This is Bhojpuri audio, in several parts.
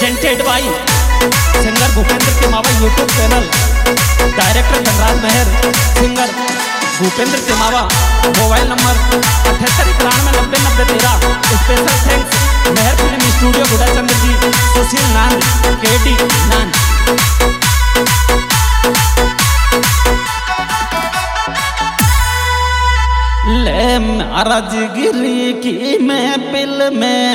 Presented by singer Bhupendra Timawa YouTube channel, director Dhanraj Mehar, singer Bhupendra Timawa. Mobile number 7891909013। Special thanks Mehar film studio Gudachandra ji, Sushil non, KD नान। ले महाराज गिरी की महफिल में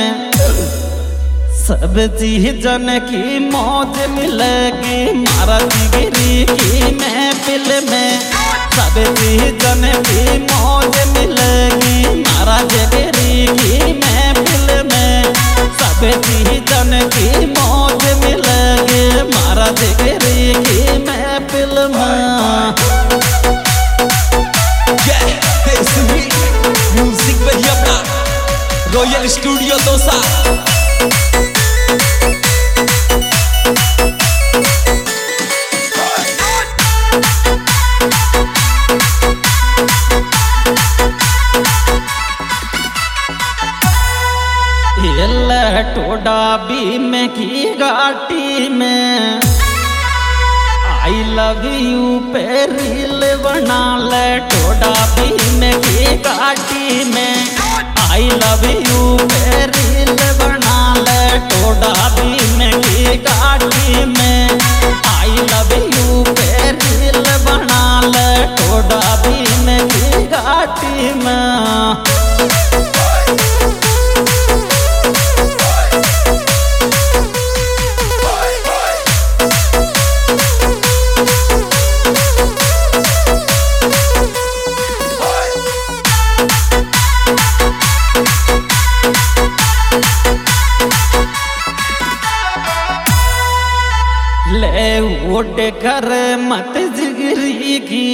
सब चीजन की मौज मिलेगी। महाराज गिरी की महफिल में सब चीजन की मौज मिलेगी। महाराज गिरी की महफिल में सब चीजन की मौज मिलेगी। महाराज गिरी की महफिल में म्यूजिक बढ़िया अपना रॉयल स्टूडियो दोसा। टोडा भी में की घाटी में आई लव यू पे रील बना ले। टोडा भी में की घाटी में आई लव यू पे रील बना ले। टोडा भी में की घाटी में आई लव यू पे रील बना ले। टोडा भी में की घाटी में ले उठ कर मत जिगरी की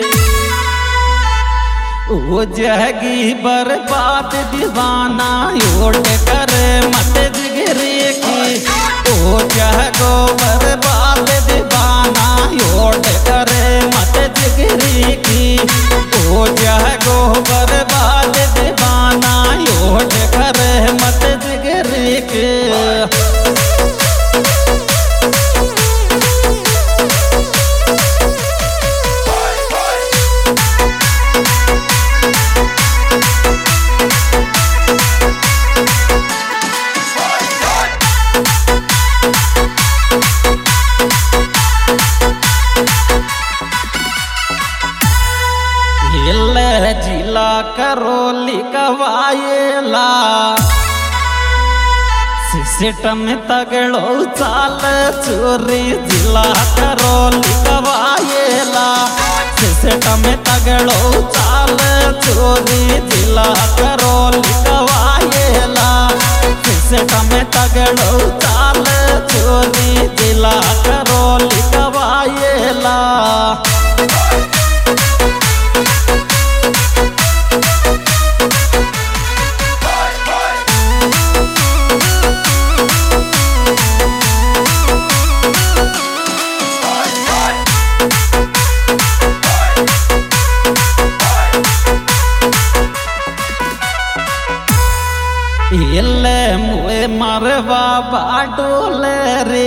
वो जगी बर्बाद दीवाना। उठ कर मत जिगरी की वो जगो बर्बाद दीवाना। उठ कर मत जिगरी की वो जगो बर्बाद दीवाना। उठ कर मत जिगरी की जिला करौली कवायला सिस्टम तगड़ो चाल चोरी। जिला करौली कवायला सिस्टम तगड़ो चाल चोरी। जिला करौली कवायला सिस्टम तगड़ो चाल चोरी। जिला करौली कवायला ले मुए मरवा बाडोले रे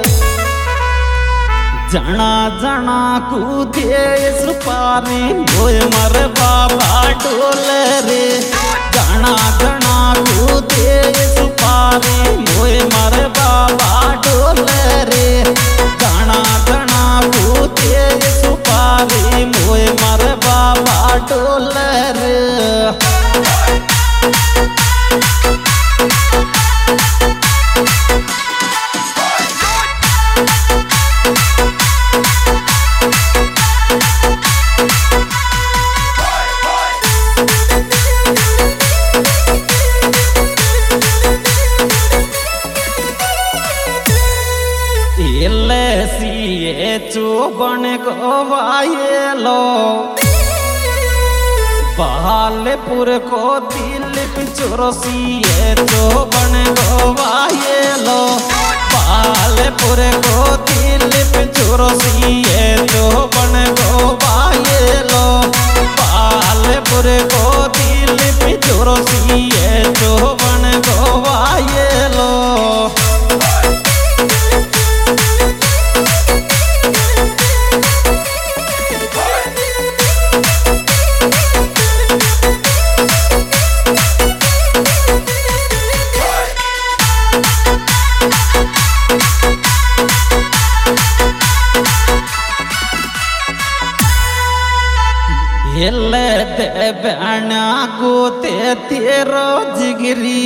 जना जना कूदे सुपारी। मुए मरवा बाडोले रे जना जना कूदे सुपारी। मुए मरवा बाडोले रे जना जना कूदे सुपारी। मुए मरवा बाडोले रे चोबन गोवायलो बहालपुर को दिलीप चौरसिए। चोबन गोवायलो बहालपुर को दिलीप चौरसिए। चोबन गोवायलो बहालपुर को दिलीप चौरसिए। चोबन गोवायलो बैणा गोते तेरो जिगरी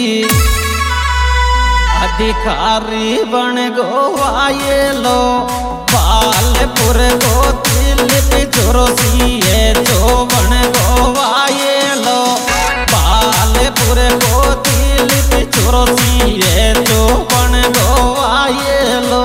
अधिकारी बन गो आये लो बालपुर गो दिल जोरोसिए जो बन गो आये लो बालपुर गो दिल जोरोसिए जो बन गो आये लो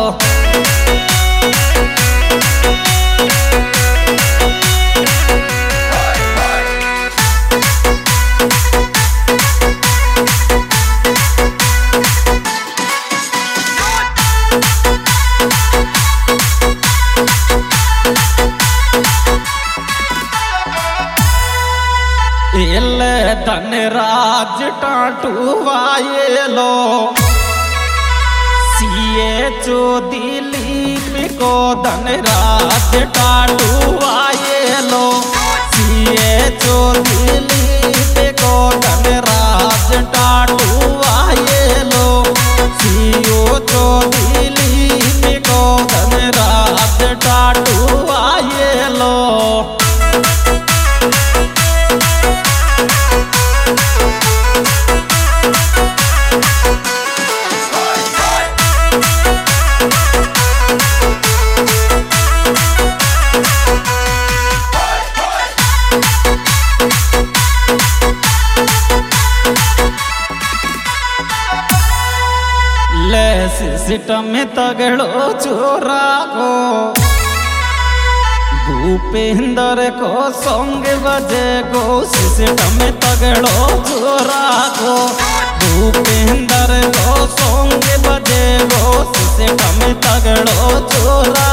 धनराज टाटुवाये लो सीए चो दिलीप को धनराज टाटुवाये लो सीए चो दिलीप को धनराज टाटुवाये लो सीओ चो दिलीप को धनराज टाटुवाये लो सिस्टम में तगड़ो चोरा को भूपेंद्र को सॉन्ग बजे गो सिस्टम में तगड़ो चोरा को भूपेंद्र को सॉन्ग बजे गो सिस्टम में तगड़ो चोरा